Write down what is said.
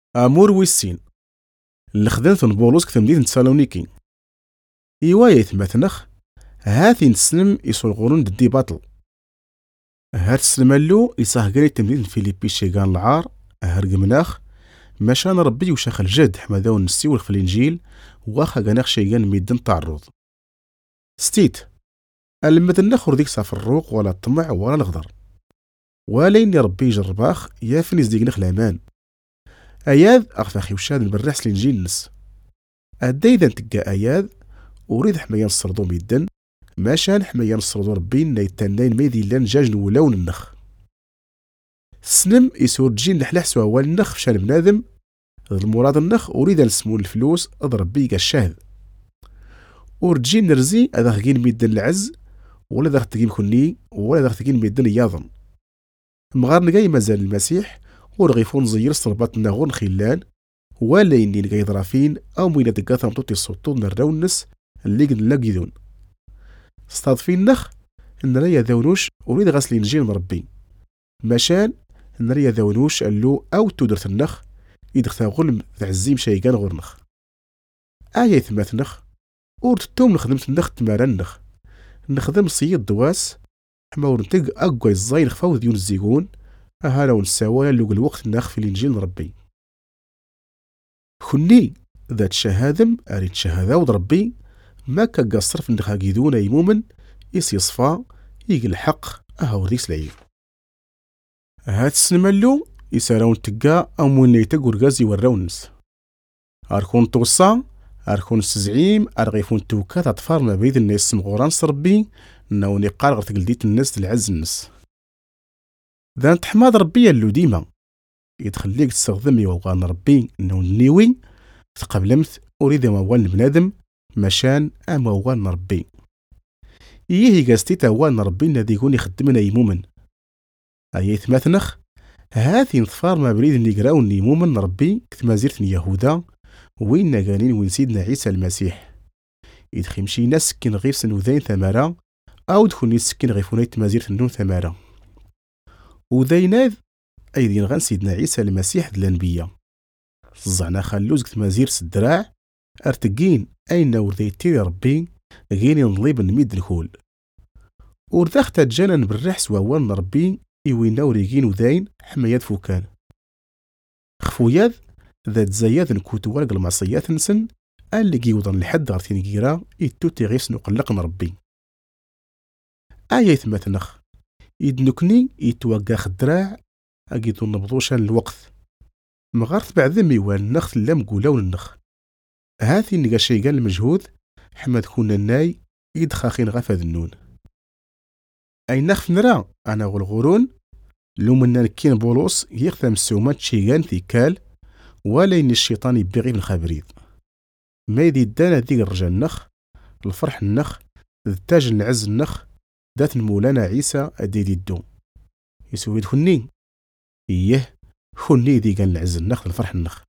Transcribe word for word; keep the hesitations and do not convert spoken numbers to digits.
امور ويسين اللي خدمت من بولوس كتمديد تسالونيكي ايوا يتمثنخ هاثي نسلم يسولغورون دي باطل هات سلمالو يساهقري تمديد فيليبي شيغان العار هرق مناخ ماشان ربي وشاخ الجد حمداو النسي في الانجيل واخا غناخ شيغان ميدن تعرض ستيت المدن نخر ديك صاف الروق ولا الطمع ولا الغدر ولين ربي يجرباخ يافني زديقنخ الامان اياد اغفاخي وشاد بالرحس الانجيل نس ادى اذا تلقى اياد وريد حمايا نصردو ميدن ماشان حمايا نصردو ربي نيتانين ميدي لان جاج نولون النخ سنم يسور جين لحلح سوا هو النخ فشان بنادم المراد النخ اريد نسمو الفلوس اضرب بيقا الشهد ورجين نرزي اذا غين ميدن العز ولا ذا تقيم كني ولا ذا تقيم ميدن ياظن مغار نقاي مازال المسيح ورغيفون زير صرباتنا غور خلان ولا يني نقاي ضرافين او مينا دقاثا مطوطي الصوتو نراونس اللي قد نلاقيدون استاضفين نخ ان ريا ذاونوش وريد غاسل ينجيل مربي ماشان ان ريا ذاونوش اللو او تودرت النخ يدختا غلم تعزيم شيقان غور نخ آية ثمات نخ ورتوم نخدمت النخ تمارا نخ نخدم صيد دواس حما ورنتق اقوى الزاين خفاو ديون الزيقون اهالا ونساوالا لوق الوقت النخ في الانجيل مربي خني ذات شهادم اريد شهادة ودربي ما كقصر في النخا قيدونا يمومن يس يصفى يقل الحق اهاو ديك العيب هات السنمالو يساراون تقا امون نيتق ورقاز يوراونس اركون توصا اركون السزعيم ارغيفون توكات اطفال ما بيد الناس مغوران صربي ناوني قارغر تقلديت الناس العز الناس ذا نتحماد ربي اللو ديما يتخليك تستخدم يوغان ربي انو النيوي تقبلمت اريد موال بنادم مشان اموال ربي ايه قاستي تاوان ربي الذي يكون يخدمنا يمومن ايث مثنخ هاثي نظفار ما بريد نيقراو نيمومن ربي كتمازيرت يهودا وين قانين وين سيدنا عيسى المسيح يدخل مشي ناس سكين غير سنوذين ثمارة او دخلني سكين غير فونيت مازيرت النون ثمارة وذيناذ ايدين غان سيدنا عيسى المسيح الانبياء زعنا خلوز كتمازير الدراع ارتقين اين ورديتي ربي غيني نضليب نميد الكول وردخت جانا بالرحس ووان ربي ايوينا وريقين وذين حمايات فوكان خفوياذ ذات زياذ نكوت ورق المعصيات نسن اللي قيوضن لحد غارتين قيرا يتوتي غيس نقلق ربي آية ثمثنخ يدنكني يتوقع خدراع اقيدو نبضوشان الوقت مغارت بعد ميوان نخ لا مقولاون النخ هاثي نقا شيقان المجهود حمد كون الناي يدخاخين غفاذ النون اي نخف نرى انا والغورون لو منا نكين بولوس يختم السومات شيقان ثيكال ولا ين الشيطان يبغي بالخبريد ما يدي دانا ذيك الرجال النخ الفرح النخ التاج العز النخ ذات مولانا عيسى اديدي الدو يسوي دخني ايه خني ذي كان العز النخ الفرح النخ